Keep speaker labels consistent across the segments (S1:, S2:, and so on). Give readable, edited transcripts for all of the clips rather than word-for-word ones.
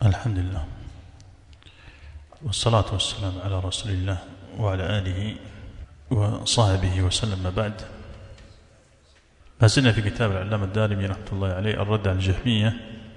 S1: الحمد لله والصلاة والسلام على رسول الله وعلى آله وصحبه وسلم. بعد، ما زلنا في كتاب العلامة الدارمي رحمة الله عليه الرد على الجهمية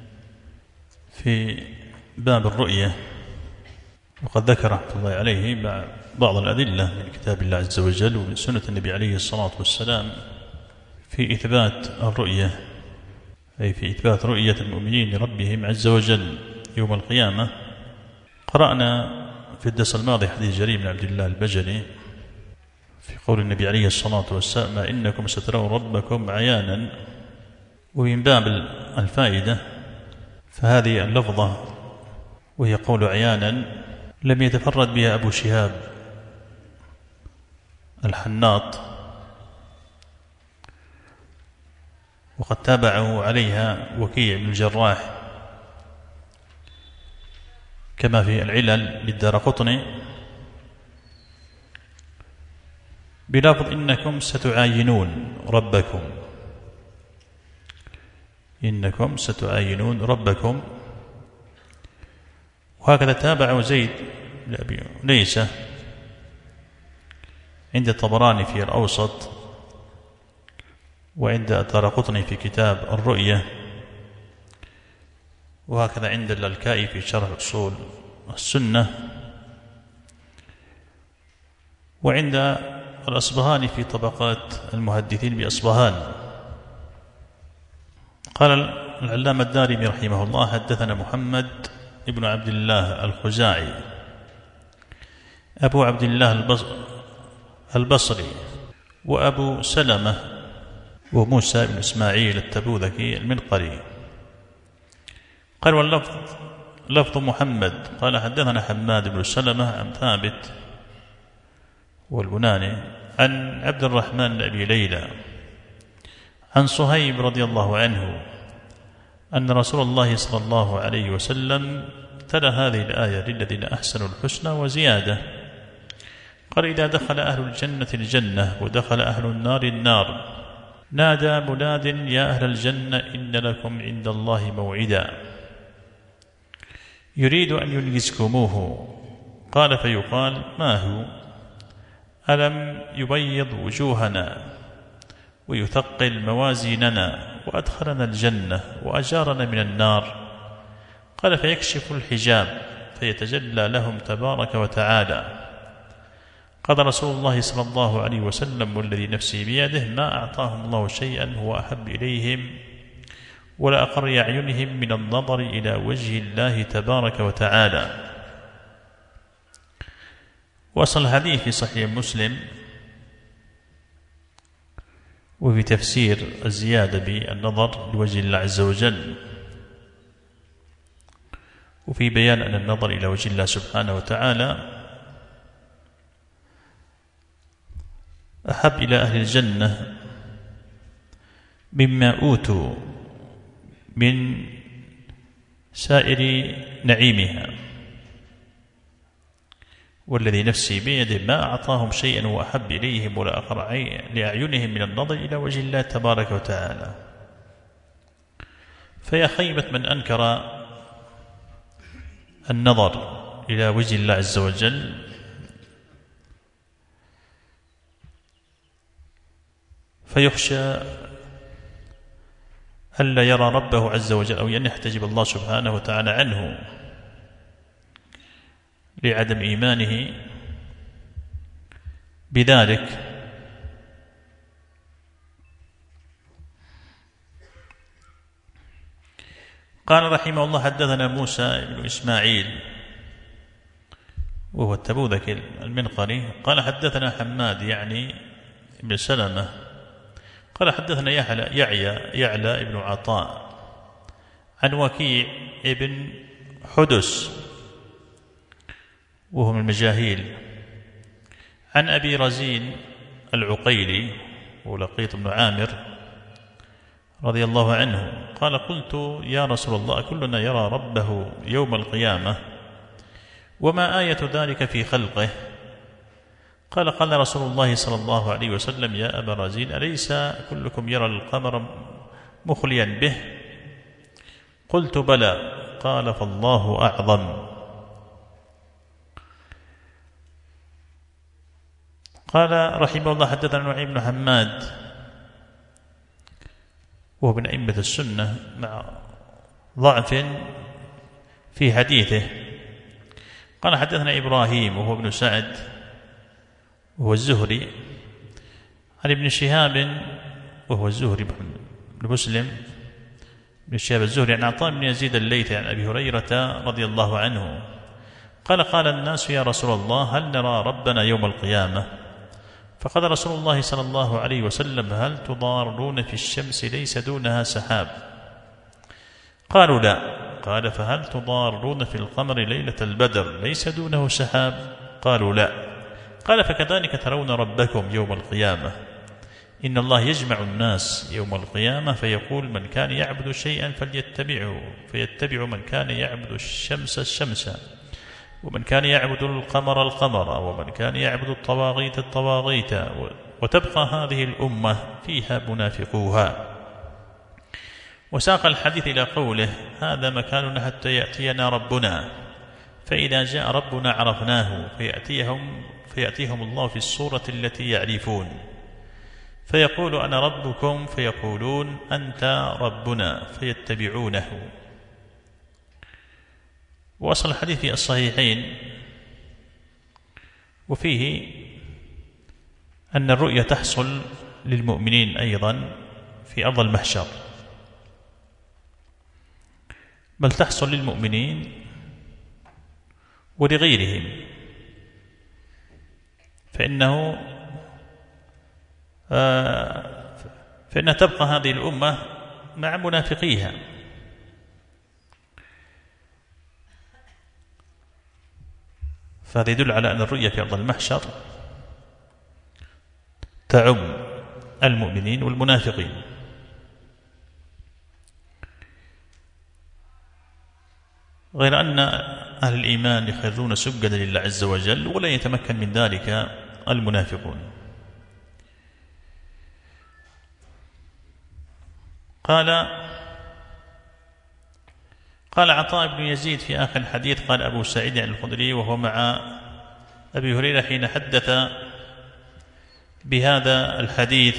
S1: في باب الرؤية، وقد ذكر رحمة الله عليه بعض الأدلة من كتاب الله عز وجل ومن سنة النبي عليه الصلاة والسلام في إثبات الرؤية، أي في إثبات رؤية المؤمنين لربهم عز وجل يوم القيامة. قرأنا في الدرس الماضي حديث جرير بن عبد الله البجلي في قول النبي عليه الصلاة والسلام: إنكم سترون ربكم عيانا. ومن باب الفائدة فهذه اللفظة وهي قول عيانا لم يتفرد بها أبو شهاب الحناط، وقد تابعه عليها وكيع بن الجراح كما في العلل للدارقطني بلفظ: إنكم ستعاينون ربكم، إنكم ستعاينون ربكم. وهكذا تابعه زيد بن أبي أنيسة عند الطبراني في الأوسط، وعند الدارقطني في كتاب الرؤية، وهكذا عند اللالكائي في شرح أصول السنة، وعند الأصبهاني في طبقات المحدثين بأصبهان. قال العلامة الدارمي رحمه الله: حدثنا محمد ابن عبد الله الخزاعي أبو عبد الله البصري، وأبو سلمة وموسى بن إسماعيل التبوذكي المنقري. قال: واللفظ لفظ محمد قال: حدثنا حماد بن سلمة عن ثابت والبناني عن عبد الرحمن بن أبي ليلى عن صهيب رضي الله عنه أن رسول الله صلى الله عليه وسلم تلا هذه الآية: للذين أحسنوا الحسنى وزيادة. قال: إذا دخل أهل الجنة الجنة ودخل أهل النار النار نادى مناد: يا أهل الجنة إن لكم عند الله موعدا يريد أن ينجزكموه. قال: فيقال: ما هو؟ ألم يبيض وجوهنا ويثقل موازيننا وأدخلنا الجنة وأجارنا من النار؟ قال: فيكشف الحجاب فيتجلى لهم تبارك وتعالى. قال رسول الله صلى الله عليه وسلم: والذي نفسي بيده ما أعطاهم الله شيئا هو أحب إليهم ولا أقر أعينهم من النظر إلى وجه الله تبارك وتعالى. وصل الحديث في صحيح مسلم وفي تفسير الزيادة بالنظر لوجه الله عز وجل، وفي بيان أن النظر إلى وجه الله سبحانه وتعالى أحب إلى أهل الجنة مما أوتوا من سائر نعيمها. والذي نفسي بيده ما أعطاهم شيئا وأحب إليهم ولا أقر لأعينهم من النظر إلى وجه الله تبارك وتعالى. فيا خيبة من أنكر النظر إلى وجه الله عز وجل، فيخشى ألا يرى ربه عز وجل أو أن يحتجب الله سبحانه وتعالى عنه لعدم إيمانه بذلك. قال رحمه الله: حدثنا موسى بن إسماعيل وهو التبوذكي المنقري قال: حدثنا حماد يعني ابن سلمة قال: حدثنا يعلى ابن عطاء عن وكيع ابن حدس وهو من المجاهيل عن أبي رزين العقيلي ولقيط بن عامر رضي الله عنه قال: قلت يا رسول الله كلنا يرى ربه يوم القيامة وما آية ذلك في خلقه؟ قال: قال رسول الله صلى الله عليه وسلم: يا أبا رزين أليس كلكم يرى القمر مخليا به؟ قلت: بلى. قال فالله أعظم. قال رحمه الله حدثنا نعيم بن حماد وهو من أئمة السنة مع ضعف في حديثه. قال حدثنا إبراهيم وهو ابن سعد وهو الزهري عن ابن شهاب وهو الزهري بن مسلم بن شهاب الزهري عن عطاء بن يزيد الليثي عن أبي هريرة رضي الله عنه قال قال الناس يا رسول الله هل نرى ربنا يوم القيامة؟ فقال رسول الله صلى الله عليه وسلم هل تضارون في الشمس ليس دونها سحاب؟ قالوا لا. قال فهل تضارون في القمر ليلة البدر ليس دونه سحاب؟ قالوا لا. قال فكذلك ترون ربكم يوم القيامة إن الله يجمع الناس يوم القيامة فيقول من كان يعبد شيئا فليتبعه فيتبع من كان يعبد الشمس الشمس ومن كان يعبد القمر القمر ومن كان يعبد الطواغيت الطواغيت وتبقى هذه الأمة فيها منافقوها. وساق الحديث إلى قوله هذا مكاننا حتى يأتينا ربنا فإذا جاء ربنا عرفناه فيأتيهم الله في الصورة التي يعرفون فيقول أنا ربكم فيقولون أنت ربنا فيتبعونه. وصل الحديث في الصحيحين وفيه أن الرؤية تحصل للمؤمنين أيضا في أرض المحشر بل تحصل للمؤمنين ولغيرهم فإنها تبقى هذه الأمة مع منافقيها. فهذا يدل على أن الرؤية في أرض المحشر تعم المؤمنين والمنافقين. غير أن أهل الإيمان يخرون سجدا لله عز وجل ولا يتمكن من ذلك المنافقون. قال عطاء بن يزيد في آخر الحديث قال أبو سعيد الخدري وهو مع أبي هريرة حين حدث بهذا الحديث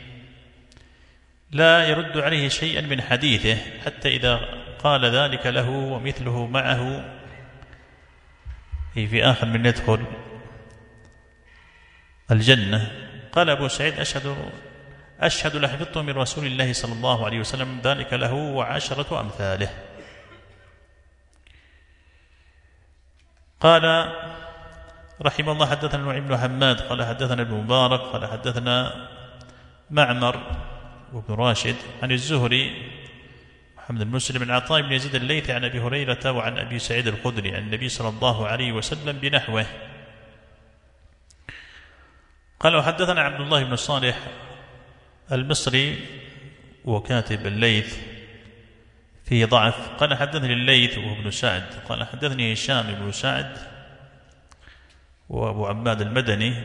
S1: لا يرد عليه شيئا من حديثه حتى إذا قال ذلك له ومثله معه في آخر من يدخل الجنة قال أبو سعيد أشهد لحفظت من رسول الله صلى الله عليه وسلم ذلك له وعشرة أمثاله. قال رحمه الله حدثنا نعيم بن حماد قال حدثنا ابن مبارك قال حدثنا معمر وابن راشد عن الزهري محمد بن مسلم عن عطاء بن يزيد الليثي عن أبي هريرة وعن أبي سعيد الخدري عن النبي صلى الله عليه وسلم بنحوه. قال وحدثنا عبد الله بن صالح المصري وكاتب الليث فيه ضعف قال حدثني الليث وهو ابن سعد قال حدثني هشام بن سعد وأبو عباد المدني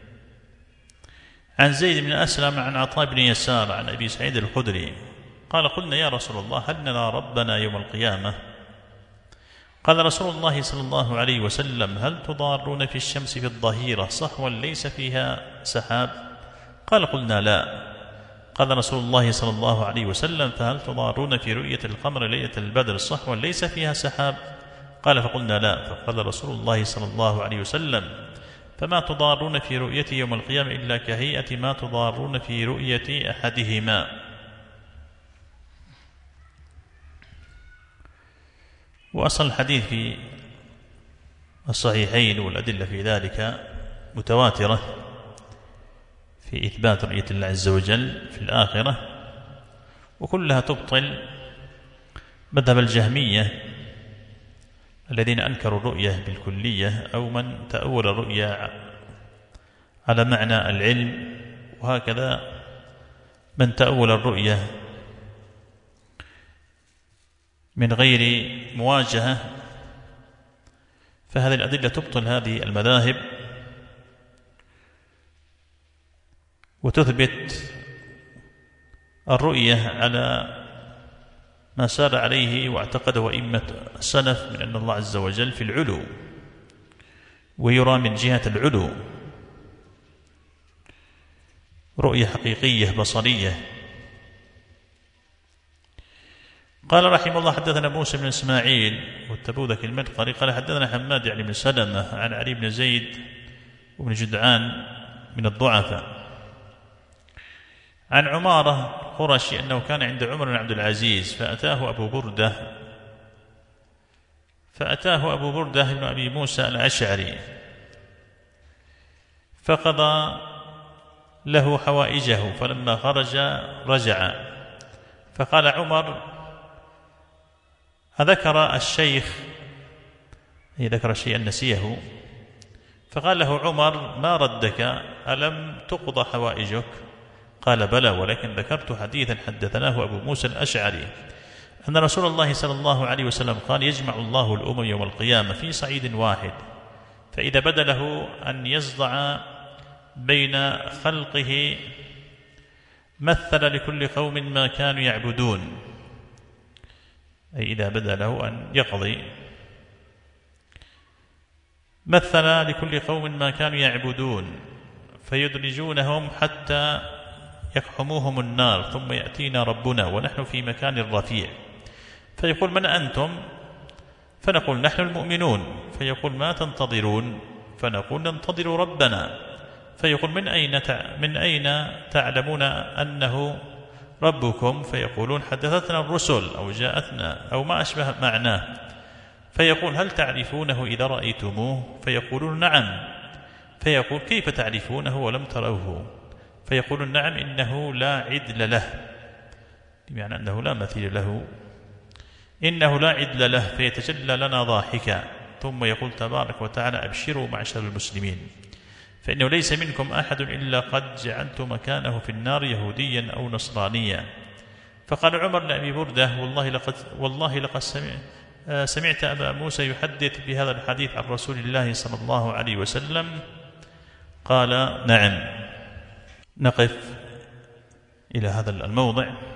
S1: عن زيد بن أسلم عن عطاء بن يسار عن أبي سعيد الخدري قال قلنا يا رسول الله هل نرى ربنا يوم القيامة؟ قال رسول الله صلى الله عليه وسلم هل تضارون في الشمس في الظهيرة صحوا ليس فيها سحاب؟ قال قلنا لا. قال رسول الله صلى الله عليه وسلم فهل تضارون في رؤية القمر ليلة البدر صحوا ليس فيها سحاب؟ قال فقلنا لا. فقال رسول الله صلى الله عليه وسلم فما تضارون في رؤيتي يوم القيامة إلا كهيئة ما تضارون في رؤية أحدهما. وأصل الحديث في الصحيحين والأدلة في ذلك متواترة في إثبات رؤية الله عز وجل في الآخرة وكلها تبطل مذهب الجهمية الذين أنكروا الرؤية بالكلية أو من تأول الرؤية على معنى العلم وهكذا من تأول الرؤية من غير مواجهة. فهذه الأدلة تبطل هذه المذاهب وتثبت الرؤية على ما سار عليه واعتقده أئمة السلف من أن الله عز وجل في العلو ويرى من جهة العلو، رؤية حقيقية بصرية. قال رحمه الله: حدثنا موسى بن إسماعيل والتبوذكي المدقري قال حدثنا حماد يعني بن سلمة عن علي بن زيد وابن جدعان من الضعفاء عن عمارة قرشي أنه كان عند عمر بن عبد العزيز فأتاه أبو بردة بن أبي موسى الأشعري فقضى له حوائجه، فلما خرج رجع، فقال عمر: أذكر الشيخ، أي ذكر شيئا نسيه، فقال له عمر: ما ردك؟ ألم تقضى حوائجك؟ قال: بلى، ولكن ذكرت حديثا حدثناه أبو موسى الأشعري أن رسول الله صلى الله عليه وسلم قال: يجمع الله الأمم يوم القيامة في صعيد واحد، فإذا بدا له أن يصدع بين خلقه مثل لكل قوم ما كانوا يعبدون، أي إذا بدا له أن يقضي مثل لكل قوم ما كانوا يعبدون فيدرجونهم حتى يقحموهم النار، ثم يأتينا ربنا ونحن في مكان رفيع فيقول: من أنتم؟ فنقول: نحن المؤمنون. فيقول: ما تنتظرون؟ فنقول: ننتظر ربنا. فيقول: من أين تعلمون أنه ربكم؟ فيقولون: حدثتنا الرسل أو جاءتنا أو ما أشبه معناه. فيقول: هل تعرفونه إذا رأيتموه؟ فيقولون: نعم. فيقول: كيف تعرفونه ولم تروه؟ فيقولون: نعم، إنه لا عدل له، يعني أنه لا مثيل له، إنه لا عدل له، فيتجلى لنا ضاحكا، ثم يقول تبارك وتعالى: أبشروا معشر المسلمين، فإنه ليس منكم أحد إلا قد جعلت مكانه في النار يهوديا أو نصرانيا. فقال عمر لأبي بردة: والله لقد سمعت أبا موسى يحدث بهذا الحديث عن رسول الله صلى الله عليه وسلم. قال: نعم. نقف إلى هذا الموضع.